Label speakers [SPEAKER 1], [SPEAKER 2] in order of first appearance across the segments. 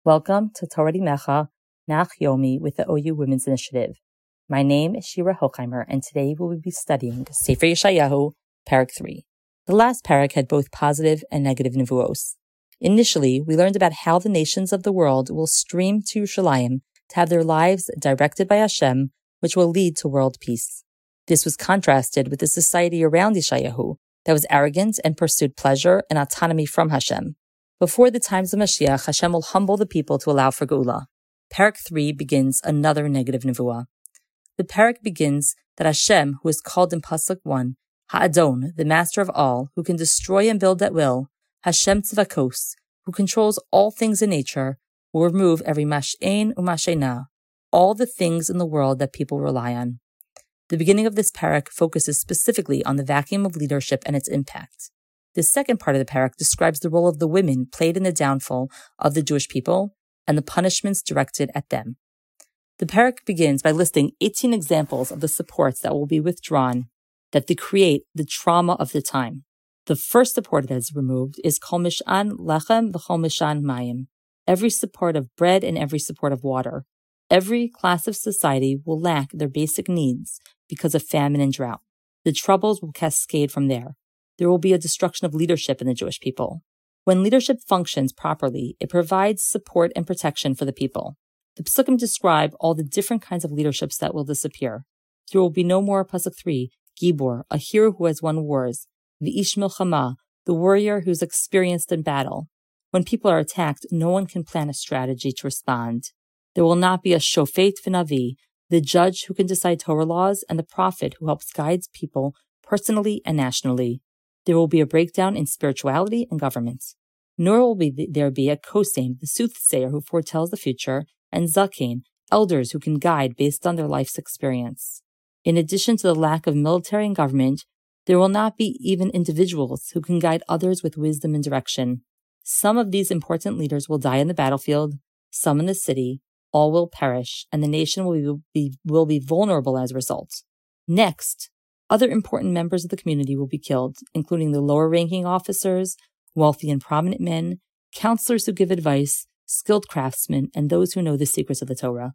[SPEAKER 1] Welcome to Torah Mecha Nach Yomi with the OU Women's Initiative. My name is Shira Hochheimer, and today we will be studying Sefer Yeshayahu, Parak 3. The last parak had both positive and negative nevuos. Initially, we learned about how the nations of the world will stream to Yerushalayim to have their lives directed by Hashem, which will lead to world peace. This was contrasted with the society around Yeshayahu that was arrogant and pursued pleasure and autonomy from Hashem. Before the times of Mashiach, Hashem will humble the people to allow for Geula. Parak 3 begins another negative nevuah. The parak begins that Hashem, who is called in Pasuk 1, Ha'adon, the master of all, who can destroy and build at will, Hashem Tzvakos, who controls all things in nature, will remove every mash'en u'mash'ena, all the things in the world that people rely on. The beginning of this parak focuses specifically on the vacuum of leadership and its impact. The second part of the parak describes the role of the women played in the downfall of the Jewish people and the punishments directed at them. The parak begins by listing 18 examples of the supports that will be withdrawn that they create the trauma of the time. The first support that is removed is Kol Mishan Lechem v'Kol Mishan Mayim, every support of bread and every support of water. Every class of society will lack their basic needs because of famine and drought. The troubles will cascade from there. There will be a destruction of leadership in the Jewish people. When leadership functions properly, it provides support and protection for the people. The Psukim describe all the different kinds of leaderships that will disappear. There will be no more, Pasuk 3, Gibor, a hero who has won wars, V'ish Milchama, the warrior who's experienced in battle. When people are attacked, no one can plan a strategy to respond. There will not be a Shofet V'Navi, the judge who can decide Torah laws, and the prophet who helps guide people personally and nationally. There will be a breakdown in spirituality and government. Nor will there be a Kosem, the soothsayer who foretells the future, and Zaken, elders who can guide based on their life's experience. In addition to the lack of military and government, there will not be even individuals who can guide others with wisdom and direction. Some of these important leaders will die in the battlefield, some in the city, all will perish, and the nation will be vulnerable as a result. Next, other important members of the community will be killed, including the lower-ranking officers, wealthy and prominent men, counselors who give advice, skilled craftsmen, and those who know the secrets of the Torah.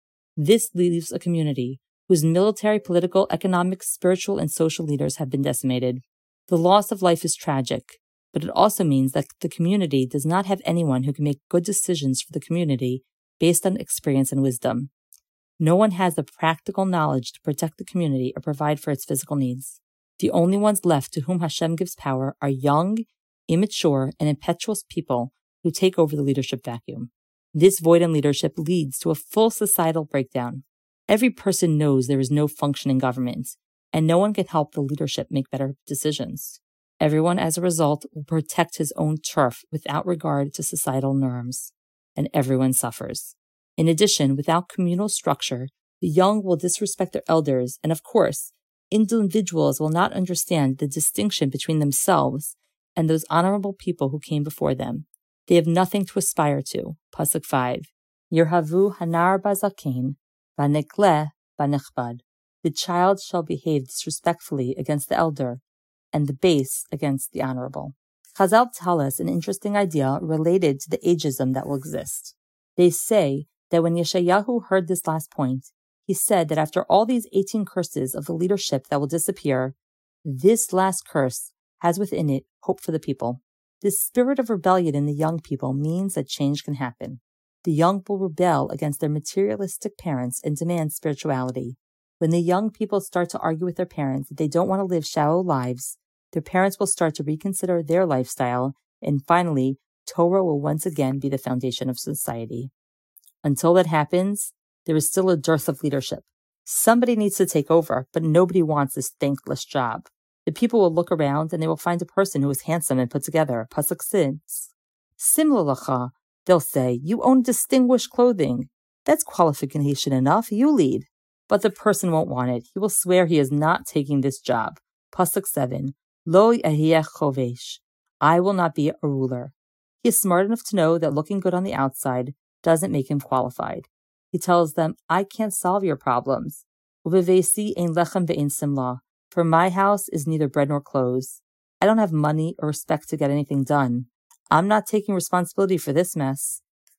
[SPEAKER 1] This leaves a community whose military, political, economic, spiritual, and social leaders have been decimated. The loss of life is tragic, but it also means that the community does not have anyone who can make good decisions for the community based on experience and wisdom. No one has the practical knowledge to protect the community or provide for its physical needs. The only ones left to whom Hashem gives power are young, immature, and impetuous people who take over the leadership vacuum. This void in leadership leads to a full societal breakdown. Every person knows there is no functioning government, and no one can help the leadership make better decisions. Everyone, as a result, will protect his own turf without regard to societal norms, and everyone suffers. In addition, without communal structure, the young will disrespect their elders, and of course, individuals will not understand the distinction between themselves and those honorable people who came before them. They have nothing to aspire to. Pasuk 5. Yirhavu hanar bazaken, vanekle banechbad. The child shall behave disrespectfully against the elder, and the base against the honorable. Chazal tell us an interesting idea related to the ageism that will exist. They say that when Yeshayahu heard this last point, he said that after all these 18 curses of the leadership that will disappear, this last curse has within it hope for the people. This spirit of rebellion in the young people means that change can happen. The young will rebel against their materialistic parents and demand spirituality. When the young people start to argue with their parents that they don't want to live shallow lives, their parents will start to reconsider their lifestyle, and finally, Torah will once again be the foundation of society. Until that happens, there is still a dearth of leadership. Somebody needs to take over, but nobody wants this thankless job. The people will look around and they will find a person who is handsome and put together. Pasuk 6. Simlalacha, they'll say, you own distinguished clothing. That's qualification enough. You lead. But the person won't want it. He will swear he is not taking this job. Pasuk 7. Lo yahiech chovesh. I will not be a ruler. He is smart enough to know that looking good on the outside doesn't make him qualified. He tells them, I can't solve your problems. Uvevesi ein lechem ve'ein simla. For my house is neither bread nor clothes. I don't have money or respect to get anything done. I'm not taking responsibility for this mess.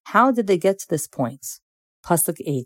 [SPEAKER 1] How did they get to this point? Pasuk 8.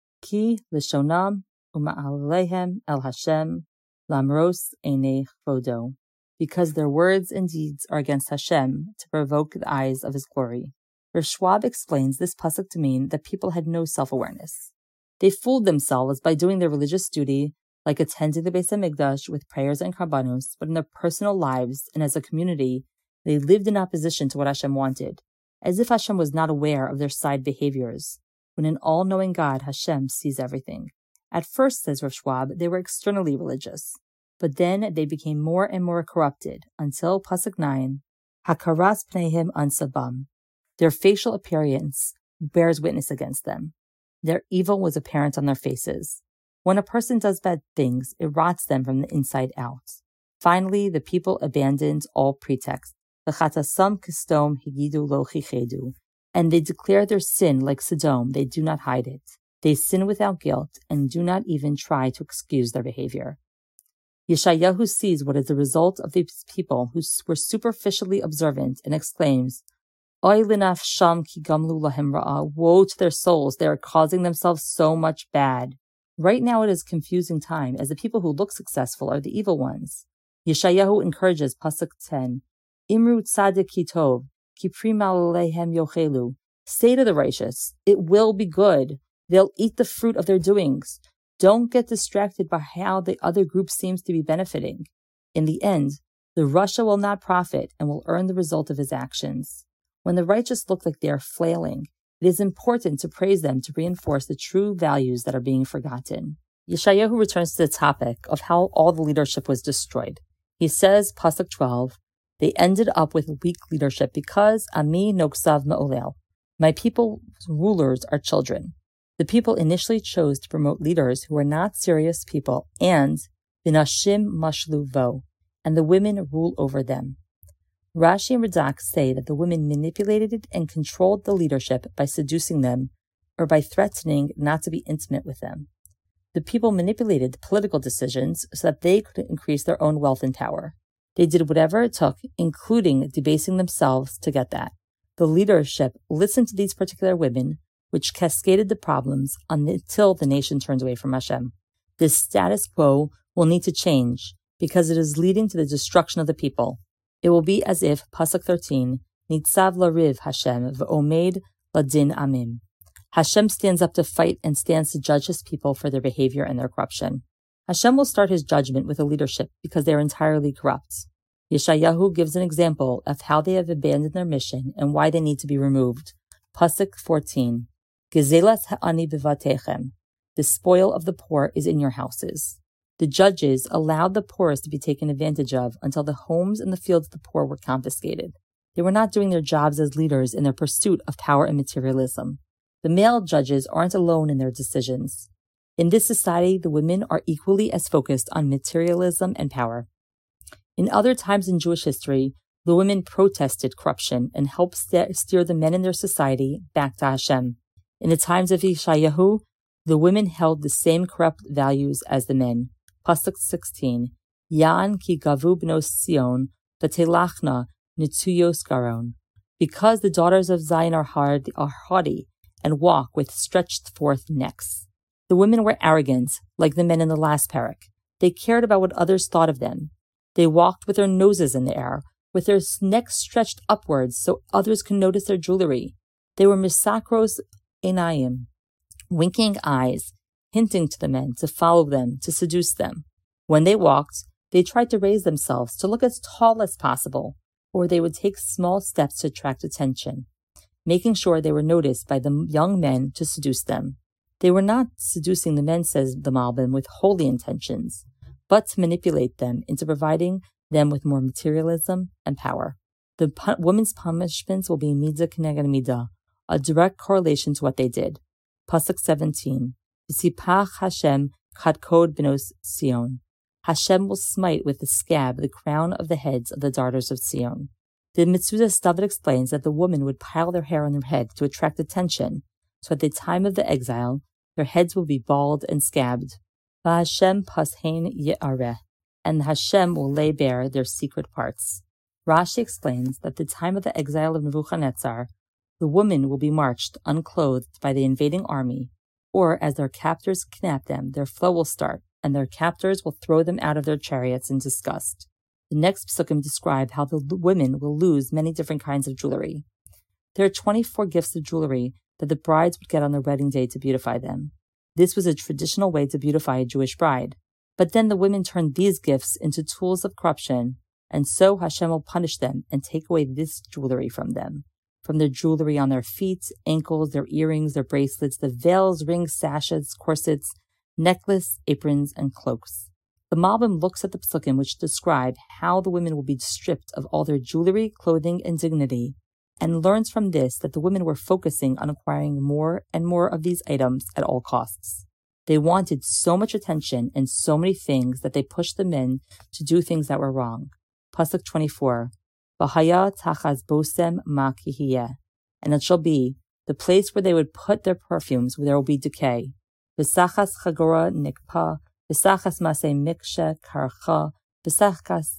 [SPEAKER 1] Ki lishonam uma'alehem el Hashem lamros einei chodo. Because their words and deeds are against Hashem to provoke the eyes of His glory. Rav Schwab explains this pasuk to mean that people had no self-awareness. They fooled themselves by doing their religious duty, like attending the Beis HaMikdash with prayers and karbanos, but in their personal lives and as a community, they lived in opposition to what Hashem wanted, as if Hashem was not aware of their side behaviors, when an all-knowing God, Hashem, sees everything. At first, says Rav Schwab, they were externally religious, but then they became more and more corrupted, until Pasuk 9, Hakaras pneihem ansabam. Their facial appearance bears witness against them. Their evil was apparent on their faces. When a person does bad things, it rots them from the inside out. Finally, the people abandoned all pretext. V'chatasam kistom higidu lo chichedu. And they declare their sin like Sodom, they do not hide it. They sin without guilt and do not even try to excuse their behavior. Yeshayahu sees what is the result of these people who were superficially observant and exclaims, Oy linafsham ki gamlu lahem ra'ah. Woe to their souls, they are causing themselves so much bad. Right now it is a confusing time, as the people who look successful are the evil ones. Yeshayahu encourages Pasuk 10, Imru tzadik ki tov, ki primal lehem yochelu. Say to the righteous, it will be good. They'll eat the fruit of their doings. Don't get distracted by how the other group seems to be benefiting. In the end, the Rasha will not profit and will earn the result of his actions. When the righteous look like they are flailing, it is important to praise them to reinforce the true values that are being forgotten. Yeshayahu returns to the topic of how all the leadership was destroyed. He says, Pasuk 12, they ended up with weak leadership because Ami noksav me'olel. My people's rulers are children. The people initially chose to promote leaders who were not serious people, and Vinashim mashlu vo, and the women rule over them. Rashi and Radak say that the women manipulated and controlled the leadership by seducing them or by threatening not to be intimate with them. The people manipulated political decisions so that they could increase their own wealth and power. They did whatever it took, including debasing themselves, to get that. The leadership listened to these particular women, which cascaded the problems until the nation turned away from Hashem. This status quo will need to change because it is leading to the destruction of the people. It will be as if, Pasuk 13, Nitzav lariv Hashem v'omed ladin amim. Hashem stands up to fight and stands to judge his people for their behavior and their corruption. Hashem will start his judgment with the leadership because they are entirely corrupt. Yeshayahu gives an example of how they have abandoned their mission and why they need to be removed. Pasuk 14, Gezelas ha'ani bivatechem. The spoil of the poor is in your houses. The judges allowed the poorest to be taken advantage of until the homes and the fields of the poor were confiscated. They were not doing their jobs as leaders in their pursuit of power and materialism. The male judges aren't alone in their decisions. In this society, the women are equally as focused on materialism and power. In other times in Jewish history, the women protested corruption and helped steer the men in their society back to Hashem. In the times of Yeshayahu, the women held the same corrupt values as the men. Pasuk 16, Yan ki gavu bnos Sion, v'telachna nituyos garon. Because the daughters of Zion are haughty, and walk with stretched forth necks. The women were arrogant, like the men in the last parak. They cared about what others thought of them. They walked with their noses in the air, with their necks stretched upwards so others could notice their jewelry. They were misakros einayim, winking eyes, hinting to the men to follow them, to seduce them. When they walked, they tried to raise themselves to look as tall as possible, or they would take small steps to attract attention, making sure they were noticed by the young men to seduce them. They were not seducing the men, says the Malbim, with holy intentions, but to manipulate them into providing them with more materialism and power. The women's punishments will be midah k'neged midah, a direct correlation to what they did. Pasuk 17, V'sipach Hashem chadkod bnos Sion. Hashem will smite with the scab the crown of the heads of the daughters of Sion. The Metzudas David explains that the women would pile their hair on their head to attract attention, so at the time of the exile, their heads will be bald and scabbed. V'Hashem pashein ye'areh, and Hashem will lay bare their secret parts. Rashi explains that the time of the exile of Nebuchadnezzar The women will be marched unclothed by the invading army, or as their captors kidnap them, their flow will start, and their captors will throw them out of their chariots in disgust. The next psukim describe how the women will lose many different kinds of jewelry. There are 24 gifts of jewelry that the brides would get on their wedding day to beautify them. This was a traditional way to beautify a Jewish bride. But then the women turned these gifts into tools of corruption, and so Hashem will punish them and take away this jewelry from them. From their jewelry on their feet, ankles, their earrings, their bracelets, the veils, rings, sashes, corsets, necklace, aprons, and cloaks. The Malbim looks at the psukim which describe how the women will be stripped of all their jewelry, clothing, and dignity, and learns from this that the women were focusing on acquiring more and more of these items at all costs. They wanted so much attention and so many things that they pushed the men to do things that were wrong. Pasuk 24, V'haya tachaz bosem ma kihiyeh, and it shall be the place where they would put their perfumes, where there will be decay. V'sachas chagora nikpa, v'sachas maseh mikshe karcha, v'sachas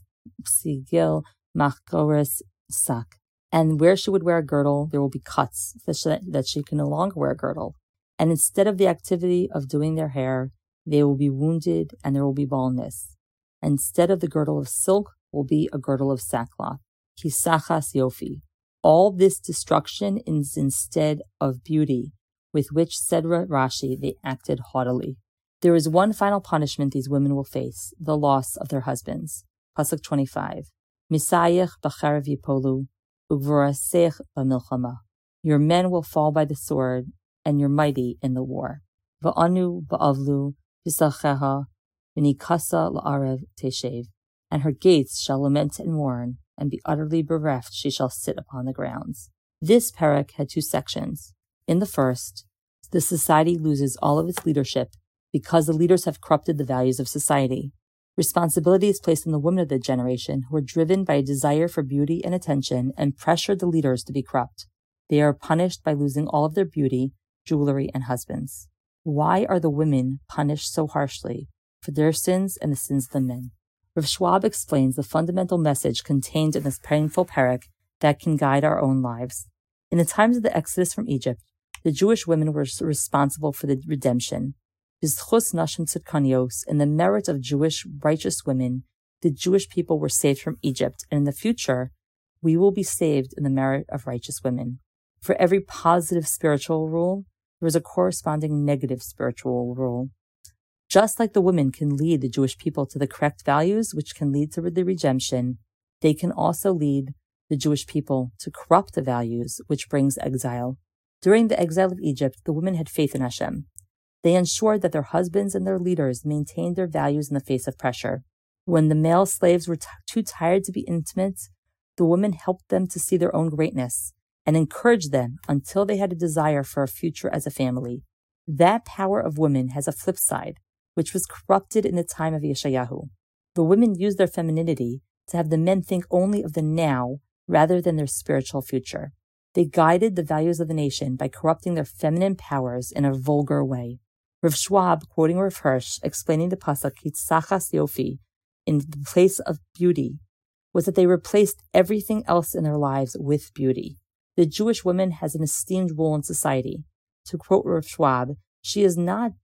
[SPEAKER 1] sigil machgores sak. And where she would wear a girdle, there will be cuts, that she can no longer wear a girdle. And instead of the activity of doing their hair, they will be wounded and there will be baldness. And instead of the girdle of silk, will be a girdle of sackcloth. Kisachas yofi. All this destruction is instead of beauty, with which, said Rashi, they acted haughtily. There is one final punishment these women will face, the loss of their husbands. Pasuk 25. Misayich b'charev yipolu, ugvorasech b'milchama. Your men will fall by the sword, and you're mighty in the war. Va'anu ba'avlu v'sacheha v'nikasa la'arev teshev. And her gates shall lament and mourn, and be utterly bereft she shall sit upon the grounds. This parak had two sections. In the first, the society loses all of its leadership because the leaders have corrupted the values of society. Responsibility is placed on the women of the generation who are driven by a desire for beauty and attention and pressure the leaders to be corrupt. They are punished by losing all of their beauty, jewelry, and husbands. Why are the women punished so harshly for their sins and the sins of the men? Rav Schwab explains the fundamental message contained in this painful parak that can guide our own lives. In the times of the Exodus from Egypt, the Jewish women were responsible for the redemption. Bizchus nashim tzidkanios, in the merit of Jewish righteous women, the Jewish people were saved from Egypt, and in the future, we will be saved in the merit of righteous women. For every positive spiritual rule, there is a corresponding negative spiritual rule. Just like the women can lead the Jewish people to the correct values, which can lead to the redemption, they can also lead the Jewish people to corrupt the values, which brings exile. During the exile of Egypt, the women had faith in Hashem. They ensured that their husbands and their leaders maintained their values in the face of pressure. When the male slaves were too tired to be intimate, the women helped them to see their own greatness and encouraged them until they had a desire for a future as a family. That power of women has a flip side, which was corrupted in the time of Yeshayahu. The women used their femininity to have the men think only of the now rather than their spiritual future. They guided the values of the nation by corrupting their feminine powers in a vulgar way. Rav Schwab, quoting Rav Hirsch, explaining the pasuk Hitzachas Yofi, in the place of beauty, was that they replaced everything else in their lives with beauty. The Jewish woman has an esteemed role in society. To quote Rav Schwab, she is not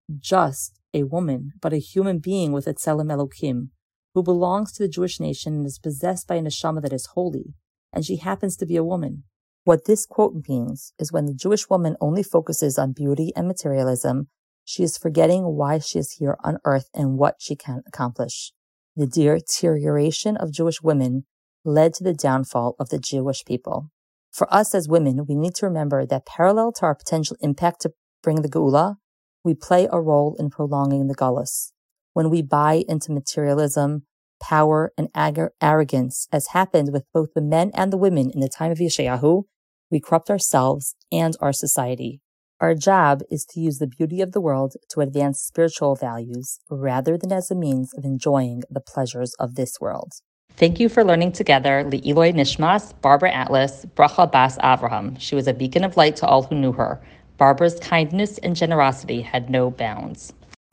[SPEAKER 1] just a woman, but a human being with a Tselem Elokim, who belongs to the Jewish nation and is possessed by a neshama that is holy, and she happens to be a woman. What this quote means is when the Jewish woman only focuses on beauty and materialism, she is forgetting why she is here on earth and what she can accomplish. The deterioration of Jewish women led to the downfall of the Jewish people. For us as women, we need to remember that parallel to our potential impact to bring the Geula, we play a role in prolonging the Galus. When we buy into materialism, power, and arrogance, as happened with both the men and the women in the time of Yeshayahu, we corrupt ourselves and our society. Our job is to use the beauty of the world to advance spiritual values rather than as a means of enjoying the pleasures of this world. Thank you for learning together Le'iloi Nishmas, Barbara Atlas, Bracha Bas Avraham. She was a beacon of light to all who knew her. Barbara's kindness and generosity had no bounds.